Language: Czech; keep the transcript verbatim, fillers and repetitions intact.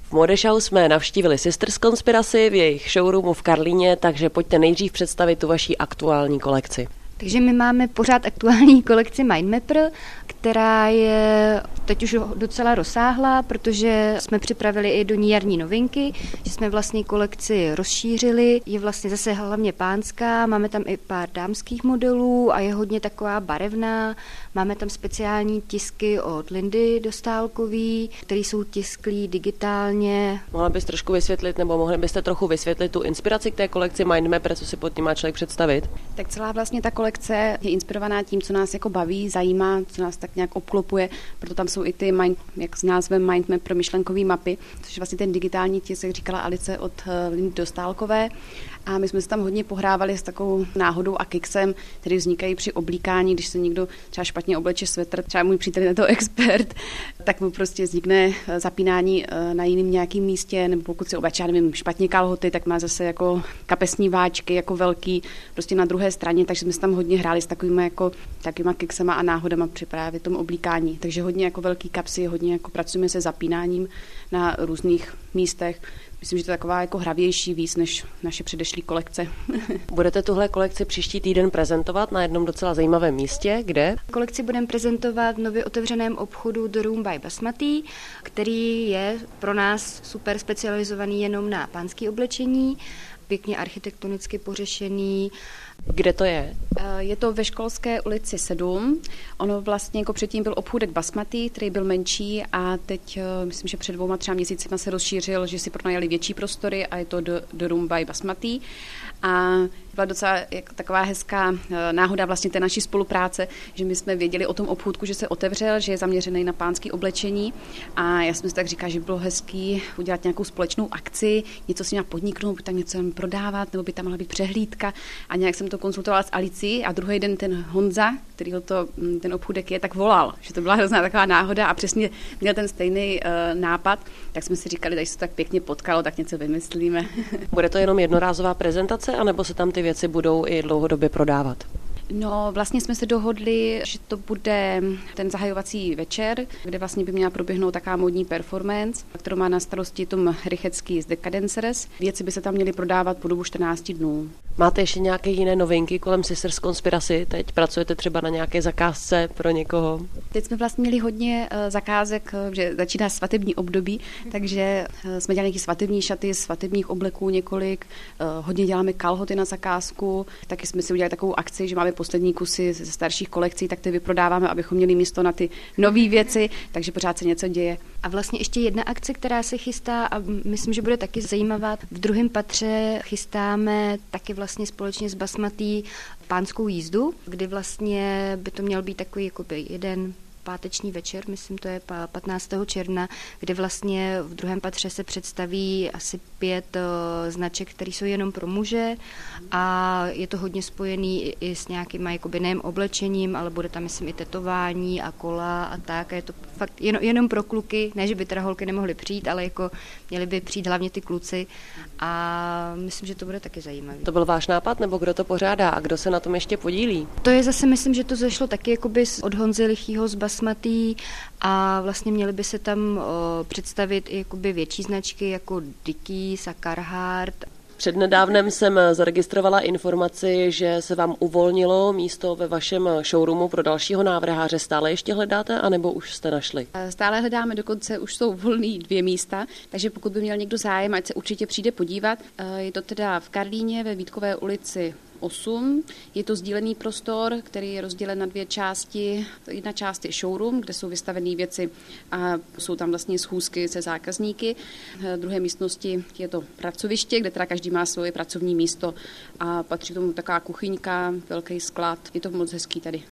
V Modešau jsme navštívili Sisters Conspiracy v jejich showroomu v Karlíně, takže pojďte nejdřív představit tu vaší aktuální kolekci. Takže my máme pořád aktuální kolekci Mindmapper, která je teď už docela rozsáhlá, protože jsme připravili i do ní jarní novinky, že jsme vlastně kolekci rozšířili. Je vlastně zase hlavně pánská, máme tam i pár dámských modelů a je hodně taková barevná. Máme tam speciální tisky od Lindy Dostálkový, které jsou tisklí digitálně. Mohla bys trošku vysvětlit, nebo mohli byste trochu vysvětlit tu inspiraci k té kolekci Mindmapper, co si pod tím má člověk představit? Tak celá vlastně ta kolekce je inspirovaná tím, co nás jako baví, zajímá, co nás tak nějak obklopuje, proto tam jsou i ty, mind, jak s názvem Mindmapper myšlenkové mapy, což je vlastně ten digitální tisk, jak říkala Alice, od Lindy Dostálkové. A my jsme se tam hodně pohrávali s takovou náhodou a kiksem, který vznikají při oblíkání, když se někdo třeba špatně obleče svetr, třeba můj přítel je na to expert, tak mu prostě vznikne zapínání na jiném nějakém místě, nebo pokud si obleče, nevím, špatně kalhoty, tak má zase jako kapesní váčky, jako velký, prostě na druhé straně, takže jsme se tam hodně hráli s takovými jako takovýma kiksema a náhodama při právě tom oblíkání. Takže hodně jako velký kapsy, hodně jako pracujeme se zapínáním na různých místech. Myslím, že to je taková jako hravější víc než naše předešlý kolekce. Budete tuhle kolekci příští týden prezentovat na jednom docela zajímavém místě, kde? Kolekci budeme prezentovat v nově otevřeném obchodu The Room by Basmati, který je pro nás super specializovaný jenom na pánské oblečení, pěkně architektonicky pořešený. Kde to je? Je to ve Školské ulici sedm. Ono vlastně jako předtím byl obchůdek Basmati, který byl menší a teď myslím, že před dvouma třeba měsícima se rozšířil, že si pronajali větší prostory a je to The, The Room by Basmati. A byla docela jak taková hezká náhoda vlastně té naší spolupráce, že my jsme věděli o tom obchůdku, že se otevřel, že je zaměřený na pánské oblečení a já jsem si tak říkala, že by bylo hezký udělat nějakou společnou akci, něco si nějak podniknout, tak něco prodávat, nebo by tam mohla být přehlídka a nějak jsem to konzultovala s Alicí a druhý den ten Honza, kterýho to, ten obchůdek je, tak volal, že to byla hrozná taková náhoda a přesně měl ten stejný uh, nápad, tak jsme si říkali, když se to tak pěkně potkalo, tak něco vymyslíme. Bude to jenom jednorázová prezentace, anebo se tam ty věci budou i dlouhodobě prodávat? No, vlastně jsme se dohodli, že to bude ten zahajovací večer, kde vlastně by měla proběhnout taková módní performance, kterou má na starosti Tom Rychecký z Decadencers. Věci by se tam měly prodávat po dobu čtrnáct dnů. Máte ještě nějaké jiné novinky kolem Sisters Conspiracy? Teď pracujete třeba na nějaké zakázce pro někoho? Teď jsme vlastně měli hodně zakázek, že začíná svatební období, takže jsme dělali nějaké svatební šaty, svatebních obleků několik, hodně děláme kalhoty na zakázku, taky jsme si udělali takovou akci, že máme poslední kusy ze starších kolekcí, tak ty vyprodáváme, abychom měli místo na ty nové věci, takže pořád se něco děje. A vlastně ještě jedna akce, která se chystá a myslím, že bude taky zajímavá. V druhém patře chystáme taky vlastně společně s Basmatí pánskou jízdu, kdy vlastně by to měl být takový jakoby jeden páteční večer, myslím, to je patnáctého června, kde vlastně v druhém patře se představí asi pět uh, značek, které jsou jenom pro muže a je to hodně spojený i, i s nějakým jakoby nejen oblečením, ale bude tam, myslím, i tetování a kola a tak. A je to fakt jen, jenom pro kluky, ne, že by teda holky nemohly přijít, ale jako měli by přijít hlavně ty kluci a myslím, že to bude taky zajímavé. To byl váš nápad, nebo kdo to pořádá a kdo se na tom ještě podílí? To je zase, myslím, že to zašlo taky jakoby od Honzy Lichýho z Basmatí a vlastně měly by se tam o, představit i jakoby větší značky jako Dickies a Carhartt. Přednedávnem jsem zaregistrovala informaci, že se vám uvolnilo místo ve vašem showroomu pro dalšího návrháře. Stále ještě hledáte, anebo už jste našli? Stále hledáme, dokonce už jsou volný dvě místa, takže pokud by měl někdo zájem, ať se určitě přijde podívat. Je to teda v Karlíně ve Vítkové ulici osm. Je to sdílený prostor, který je rozdělen na dvě části. Jedna část je showroom, kde jsou vystavené věci a jsou tam vlastně schůzky se zákazníky. V druhé místnosti je to pracoviště, kde teda každý má svoje pracovní místo a patří tomu taková kuchyňka, velký sklad. Je to moc hezký tady.